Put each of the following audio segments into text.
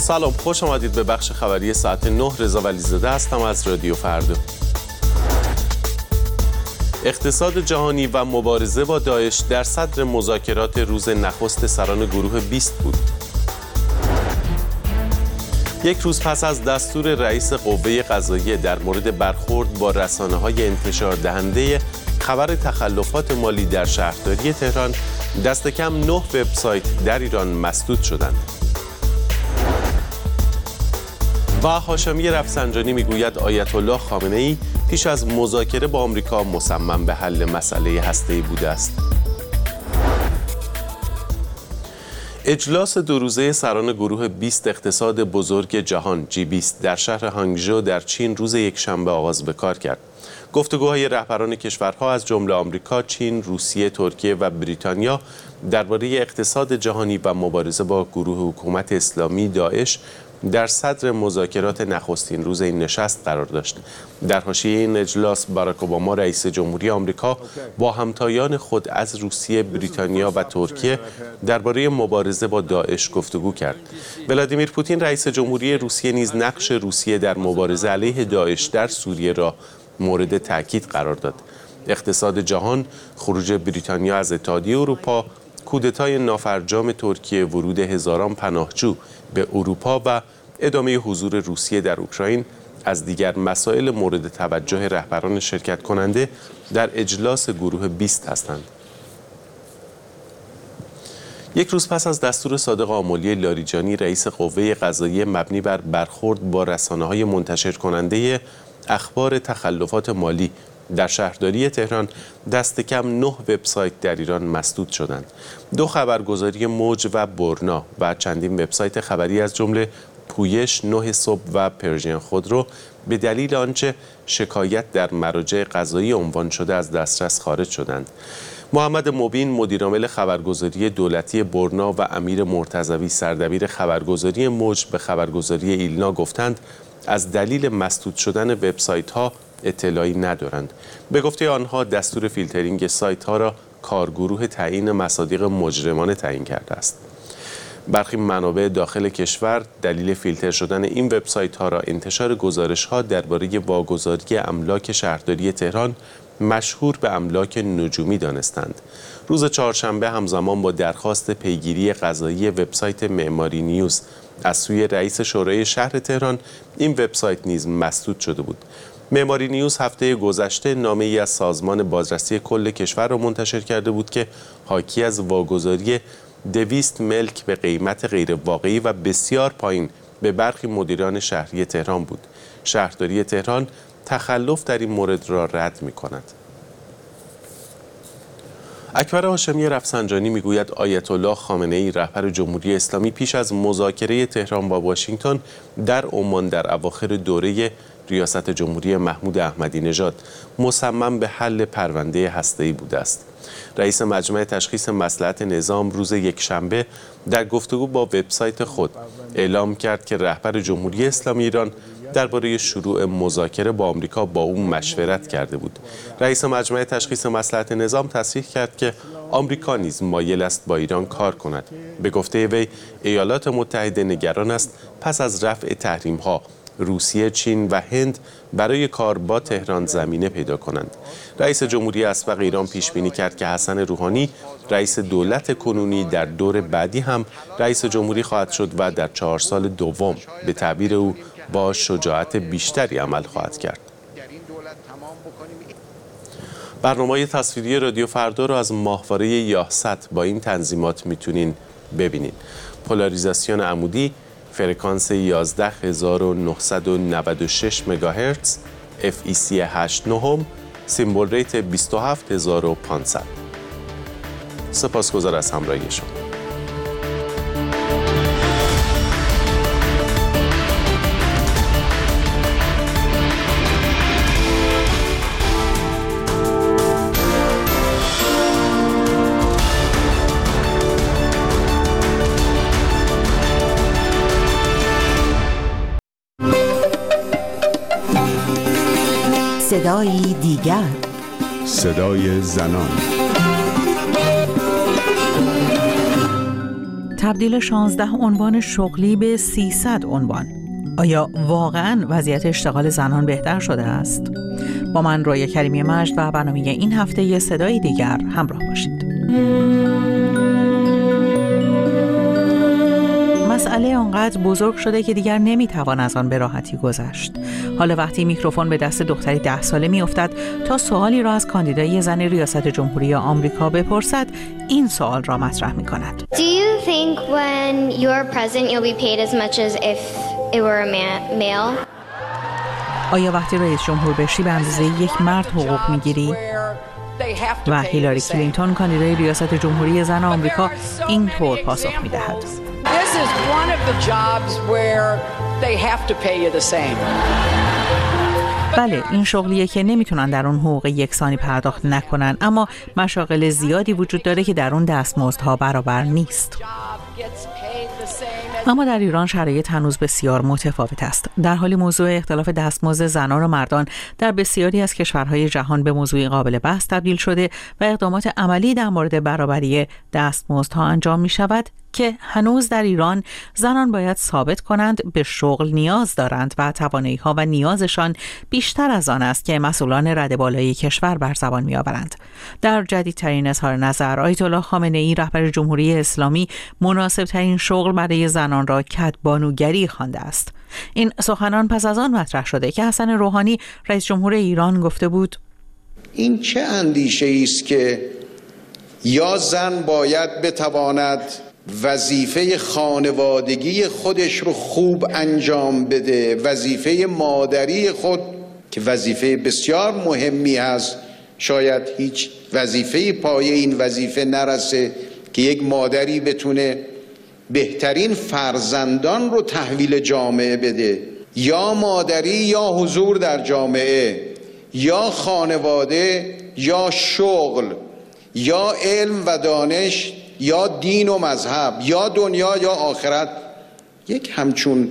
سلام، خوش آمدید به بخش خبری ساعت 9. رضا ولیزاده هستم از رادیو فردا. اقتصاد جهانی و مبارزه با داعش در صدر مذاکرات روز نخست سران گروه 20 بود. یک روز پس از دستور رئیس قوه قضاییه در مورد برخورد با رسانه‌های انتشار دهنده خبر تخلفات مالی در شهرداری تهران، دست کم 9 وبسایت در ایران مسدود شدند. و هاشمی رفسنجانی میگوید آیت الله خامنه‌ای پیش از مذاکره با آمریکا مصمم به حل مسئله هسته‌ای بوده است. اجلاس 2 روزه سران گروه 20 اقتصاد بزرگ جهان G20 در شهر هانگژو در چین روز یکشنبه آغاز به کار کرد. گفتگوهای رهبران کشورها از جمله آمریکا، چین، روسیه، ترکیه و بریتانیا درباره اقتصاد جهانی و مبارزه با گروه حکومت اسلامی داعش در صدر مذاکرات نخستین روز این نشست قرار داشت. در حاشیه این اجلاس باراک اوباما رئیس جمهوری آمریکا با همتایان خود از روسیه، بریتانیا و ترکیه درباره مبارزه با داعش گفتگو کرد. ولادیمیر پوتین رئیس جمهوری روسیه نیز نقش روسیه در مبارزه علیه داعش در سوریه را مورد تاکید قرار داد. اقتصاد جهان، خروج بریتانیا از اتحادیه اروپا، کودتای نافرجام ترکیه، ورود هزاران پناهجو به اروپا و ادامه حضور روسیه در اوکراین از دیگر مسائل مورد توجه رهبران شرکت کننده در اجلاس گروه 20 هستند. یک روز پس از دستور صادق آملی لاریجانی رئیس قوه قضاییه مبنی بر برخورد با رسانه‌های منتشر کننده اخبار تخلفات مالی در شهرداری تهران، دست کم 9 وبسایت در ایران مسدود شدند. 2 خبرگزاری موج و برنا و چندین وبسایت خبری از جمله پویش، 9 صبح و پرژین خودرو به دلیل آنچه شکایت در مراجع قضایی عنوان شده از دسترس خارج شدند. محمد مبین مدیرعامل خبرگزاری دولتی برنا و امیر مرتضوی سردبیر خبرگزاری موج به خبرگزاری ایلنا گفتند از دلیل مسدود شدن وبسایت‌ها اطلاعی ندارند. به گفته آنها دستور فیلترینگ سایت‌ها را کارگروه تعیین مصادیق مجرمانه تعیین کرده است. برخی منابع داخل کشور دلیل فیلتر شدن این وبسایت‌ها را انتشار گزارش‌ها درباره واگذاری املاک شهرداری تهران مشهور به املاک نجومی دانستند. روز چهارشنبه همزمان با درخواست پیگیری قضایی وبسایت معماری نیوز از سوی رئیس شورای شهر تهران، این وبسایت نیز مسدود شده بود. معماری نیوز هفته گذشته نامه‌ای از سازمان بازرسی کل کشور را منتشر کرده بود که حاکی از واگذاری 200 ملک به قیمت غیر واقعی و بسیار پایین به برخی مدیران شهری تهران بود. شهرداری تهران تخلف در این مورد را رد می‌کند. اکبر هاشمی رفسنجانی میگوید آیت الله خامنه‌ای رهبر جمهوری اسلامی پیش از مذاکره تهران با واشنگتن در عمان در اواخر دوره ریاست جمهوری محمود احمدی نژاد مصمم به حل پرونده هسته‌ای بوده است. رئیس مجمع تشخیص مصلحت نظام روز یکشنبه در گفتگو با وبسایت خود اعلام کرد که رهبر جمهوری اسلامی ایران درباره شروع مذاکره با آمریکا با او مشورت کرده بود. رئیس مجمع تشخیص مصلحت نظام تصریح کرد که آمریکا نیز مایل است با ایران کار کند. به گفته وی ایالات متحده نگران است پس از رفع تحریم‌ها روسیه، چین و هند برای کار با تهران زمینه پیدا کنند. رئیس جمهوری اسبق ایران پیش بینی کرد که حسن روحانی رئیس دولت کنونی در دور بعدی هم رئیس جمهوری خواهد شد و در 4 سال دوم به تعبیر او با شجاعت بیشتری عمل خواهد کرد. برنامه تصویری رادیو فردا را از ماهواره یاهست با این تنظیمات میتونین ببینین. پولاریزاسیون عمودی، فرکانس 11996 مگاهرتز، FEC 8.9، سیمبل ریت 27500. سپاسگزار از همراهی شما. صدای دیگر، صدای زنان، تبدیل 16 عنوان شغلی به 300 عنوان. آیا واقعاً وضعیت اشتغال زنان بهتر شده است؟ با من رویا کریمی مجد و برنامه این هفته صدای دیگر همراه باشید. مسئله آنقدر بزرگ شده که دیگر نمیتوان از آن به راحتی گذشت. حالا وقتی میکروفون به دست دختری 10 ساله میافتد تا سوالی را از کاندیدای زن ریاست جمهوری آمریکا بپرسد، این سوال را مطرح میکند. Do you think when you're president you'll be paid as much as if it were a male? آیا وقتی رئیس جمهور بشی به اندازه یک مرد حقوق میگیری؟ و هیلاری کلینتون کاندیدای ریاست جمهوری زن آمریکا اینطور پاسخ میدهد. This is one of the jobs where they have to pay you the same. بله، این شغلیه که نمیتونن در اون حقوق یکسانی پرداخت نکنن، اما مشاغل زیادی وجود داره که در اون دستمزدها برابر نیست. اما در ایران شرایط هنوز بسیار متفاوت است. در حالی موضوع اختلاف دستمزد زنان و مردان در بسیاری از کشورهای جهان به موضوعی قابل بحث تبدیل شده و اقدامات عملی در مورد برابری دستمزدها انجام می شود که هنوز در ایران زنان باید ثابت کنند به شغل نیاز دارند و توانایی‌ها و نیازشان بیشتر از آن است که مسئولان رده بالای کشور بر زبان می‌آورند. در جدیدترین اظهار نظر، آیت الله خامنه‌ای رهبر جمهوری اسلامی مناسب‌ترین شغل برای زنان را کدبانوگری خوانده است. این سخنان پس از آن مطرح شده که حسن روحانی رئیس جمهور ایران گفته بود: این چه اندیشه‌ای است که یا زن باید بتواند وظیفه خانوادگی خودش رو خوب انجام بده، وظیفه مادری خود که وظیفه بسیار مهمی هست، شاید هیچ وظیفه پایه این وظیفه نرسه که یک مادری بتونه بهترین فرزندان رو تحویل جامعه بده، یا مادری یا حضور در جامعه، یا خانواده یا شغل، یا علم و دانش، یا دین و مذهب، یا دنیا یا آخرت. یک همچون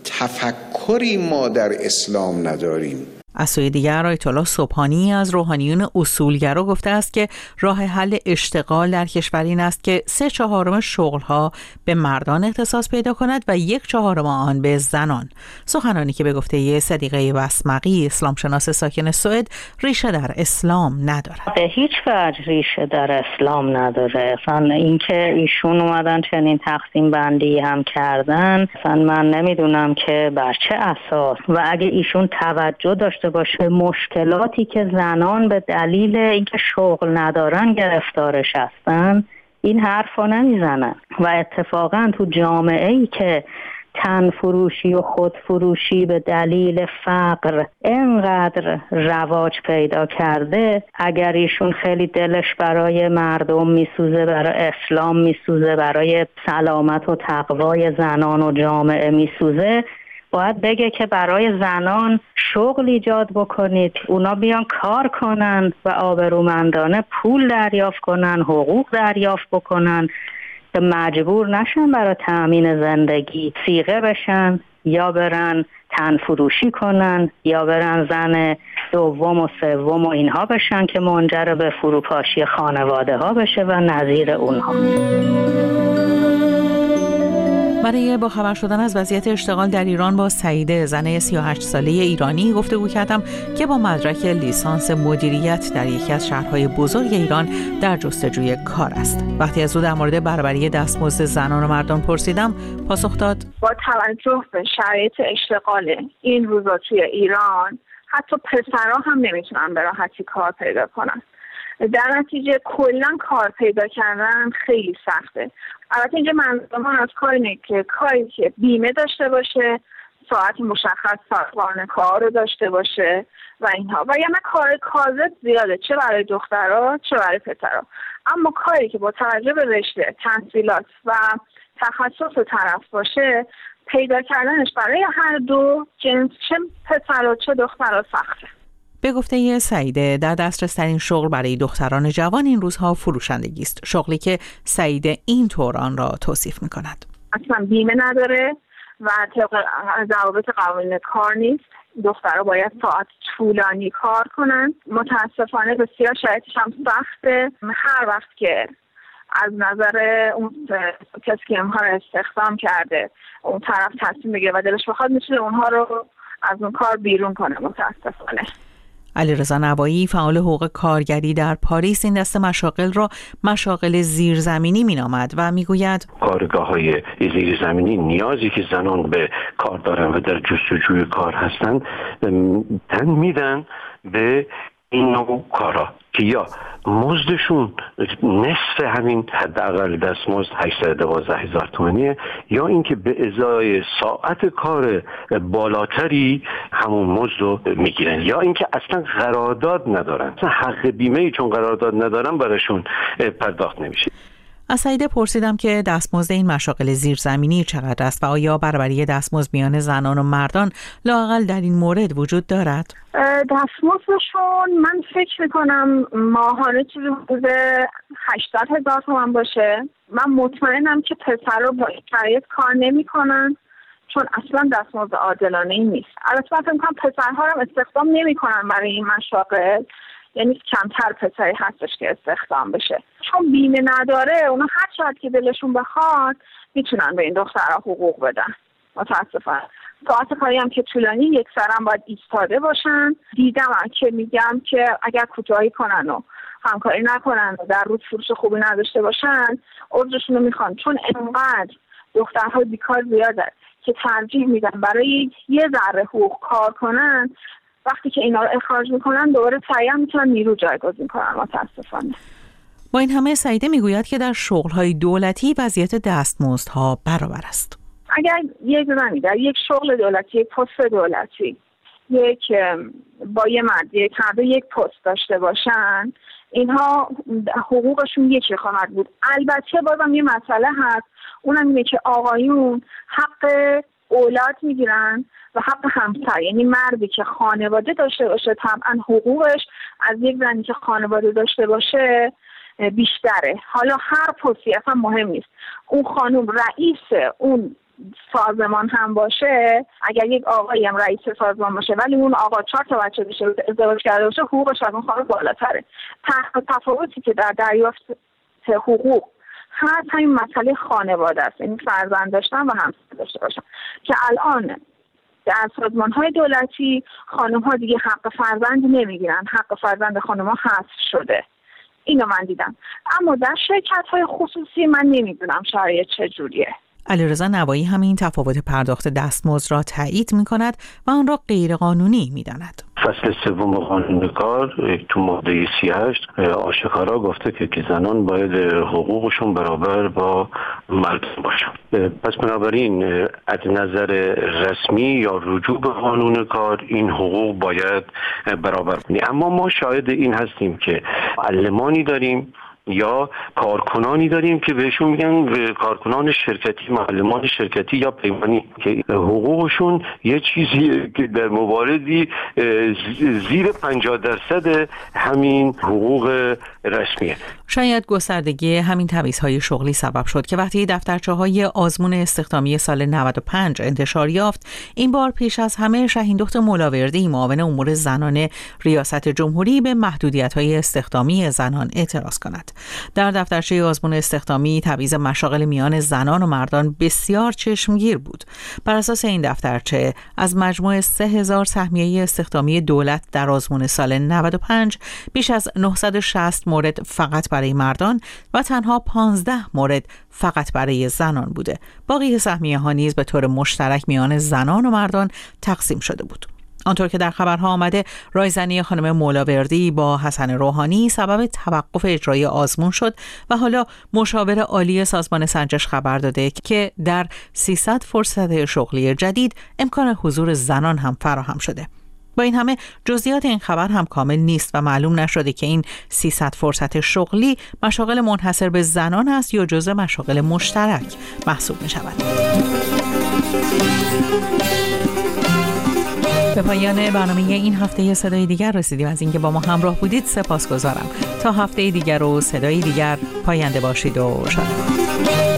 تفکری ما در اسلام نداریم. از سوی دیگر آیت الله سبحانی از روحانیون اصولگرا گفته است که راه حل اشتغال در کشور این است که 3/4 شغل‌ها به مردان اختصاص پیدا کند و 1/4 آن به زنان. سخنانی که به گفته صدیقه وسمقی، اسلام شناس ساکن سوئد، ریشه در اسلام ندارد. به هیچ وجه ریشه در اسلام نداره. اصلا اینکه ایشون اومدن چنین تقسیم بندی هم کردن، اصلا من نمیدونم که بر چه اساس، و اگه ایشون توجه داشته باشه مشکلاتی که زنان به دلیل اینکه شغل ندارن گرفتارش هستن، این حرفا نمیزنن. و اتفاقا تو جامعه‌ای که تن فروشی و خود فروشی به دلیل فقر اینقدر رواج پیدا کرده، اگر ایشون خیلی دلش برای مردم میسوزه، برای اسلام میسوزه، برای سلامت و تقوای زنان و جامعه میسوزه، باید بگه که برای زنان شغل ایجاد بکنید، اونا بیان کار کنن و آبرومندانه پول دریافت کنن، حقوق دریافت بکنن، که مجبور نشن برای تأمین زندگی صیغه بشن یا برن تن فروشی کنن یا برن زن دوم و سوم و اینها بشن که منجر به فروپاشی خانواده ها بشه و نظیر اونها. برای با خبر شدن از وضعیت اشتغال در ایران با سعیده، زن 38 ساله ایرانی، گفتگو کردم که با مدرک لیسانس مدیریت در یکی از شهرهای بزرگ ایران در جستجوی کار است. وقتی از او در مورد برابری دستمزد زنان و مردان پرسیدم، پاسخ داد: با توجه به شرایط اشتغال این روزا توی ایران، حتی پسرها هم نمیتونن به راحتی کار پیدا کنن. در نتیجه کلا کار پیدا کردن خیلی سخته. البته اینجا منظورم از کار اینه که کاری که بیمه داشته باشه، ساعت مشخص ساعت کار رو داشته باشه و اینها، و یعنی کار کاذب زیاده، چه برای دخترها چه برای پسرها. اما کاری که با توجه به رشته، تحصیلات و تخصص طرف باشه، پیدا کردنش برای هر دو جنس، چه پسرها چه دخترها، سخته. به گفته سعیده، در دسترس‌ترین شغل برای دختران جوان این روزها فروشندگی است، شغلی که سعیده اینطور آن را توصیف می‌کند. اصلا بیمه نداره و ضوابط قوانین کار نیست. دخترها باید ساعت طولانی کار کنن. متاسفانه بسیار شرایطش هم سخته. هر وقت که از نظر اون کسی که اونها رو استخدام کرده اون طرف تصمیم بگیره و دلش بخواد میتونه اونها رو از اون کار بیرون کنه. متاسفانه علیرضا نوایی فعال حقوق کارگری در پاریس این دسته مشاغل را مشاغل زیرزمینی مینامد و میگوید کارگاه‌های زیرزمینی نیازی که زنان به کار دارن و در جستجوی کار هستند تن میدن به این نوع کارا که یا مزدشون نصف همین حداقل دستمزد 812,000 تومانیه، یا اینکه به ازای ساعت کار بالاتری همون مزد رو میگیرن، یا اینکه اصلا قرارداد ندارن، اصلا حق بیمه چون قرارداد ندارن براشون پرداخت نمیشه. از سعیده پرسیدم که دستمزد این مشاغل زیرزمینی چقدر است و آیا برابری دستمزد میان زنان و مردان لااقل در این مورد وجود دارد؟ دستمزدشون من فکر میکنم ماهانه چیزی حدود 80,000 تومان باشه. من مطمئنم که پسرها با این شرایط کار نمیکنن چون اصلا دستمزد عادلانه ای نیست. البته من فکر میکنم پسرها رو استخدام نمیکنن برای این مشاغل، یعنی کمتر پسری هستش که استخدام بشه چون بیمه نداره. اونا هر چقدر که دلشون بخواد میتونن به این دخترها حقوق بدن. متاسفانه ساعت کاری هم که طولانی یکسرا باید ایستاده باشن. دیدم که میگم که اگر کوتاهی کنن و همکاری نکنن و در روز فروش خوبی نداشته باشن عذرشون رو میخوان، چون انقدر دخترها بیکار زیاده که ترجیح میدن برای یه ذره حقوق کار کنن. وقتی که اینا رو اخراج میکنن دوباره سریع میتونن نیرو جایگزین کنن. متاسفانه با این همه سعیده میگوید که در شغل‌های دولتی وضعیت دستمزدها برابر است. اگر یک زنی در یک شغل دولتی، یک پست دولتی، با یه مرد هر دو یک پست داشته باشن، اینها حقوقشون یکی خواهد بود. البته بازم یه مسئله هست، اونم اینه که آقایون حق اولاد میگیرن و حق همسر، یعنی مردی که خانواده داشته باشه طبعا حقوقش از یک زنی که خانواده داشته باشه بیشتره. حالا هر پستی اصلا مهم نیست، اون خانم رئیس اون سازمان هم باشه، اگر یک آقایی هم رئیس سازمان باشه ولی اون آقا 4 تا بچه داشته باشه، ازدواج کرده باشه، حقوقش از اون خانم بالاتره. تفاوتی که در دریافت حقوق هست همین مسئله خانواده است، یعنی فرزند داشتن و همسر داشته باشن که الان در سازمان‌های دولتی خانم‌ها دیگه حق فرزند نمیگیرن، حق فرزند خانم‌ها حذف شده. اینو من دیدم. اما در شرکت‌های خصوصی من نمیدونم شرایط چجوریه. علیرضا نوایی همین تفاوت پرداخت دستمزد را تایید می‌کند و آن را غیرقانونی می‌داند. فصل 3 قانون کار تو ماده 38 آشکارا گفته که زنان باید حقوقشون برابر با مردان باشن. پس بنابراین از نظر رسمی یا رجوع به قانون کار این حقوق باید برابر کنی. اما ما شاهد این هستیم که معلمانی داریم یا کارکنانی داریم که بهشون میگن کارکنان شرکتی، معلمان شرکتی یا پیمانی، که حقوقشون یه چیزی که در مواردی زیر 50% همین حقوق رسمیه. شاید گستردگی همین تبعیض‌های شغلی سبب شد که وقتی دفترچه‌های آزمون استخدامی سال 95 انتشار یافت، این بار پیش از همه شهیندخت مولاوردی معاون امور زنان ریاست جمهوری به محدودیت‌های استخدامی زنان اعتراض کند. در دفترچه آزمون استخدامی تبعیض مشاغل میان زنان و مردان بسیار چشمگیر بود. بر اساس این دفترچه از مجموع 3000 سهمیه استخدامی دولت در آزمون سال 95 بیش از 960 مورد فقط برای مردان و تنها 15 مورد فقط برای زنان بوده. باقی سهمیه ها نیز به طور مشترک میان زنان و مردان تقسیم شده بود. آنطور که در خبرها آمده، رایزنی خانم مولاوردی با حسن روحانی سبب توقف اجرای آزمون شد و حالا مشاور عالی سازمان سنجش خبر داده که در 300 فرصت شغلی جدید امکان حضور زنان هم فراهم شده. با این همه جزئیات این خبر هم کامل نیست و معلوم نشده که این 300 فرصت شغلی مشاغل منحصر به زنان است یا جزء مشاغل مشترک محسوب می شود. به پایان برنامه این هفته صدای دیگر رسیدیم. از اینکه با ما همراه بودید سپاسگزارم. تا هفته دیگر و صدای دیگر، پاینده باشید و شاد باشید.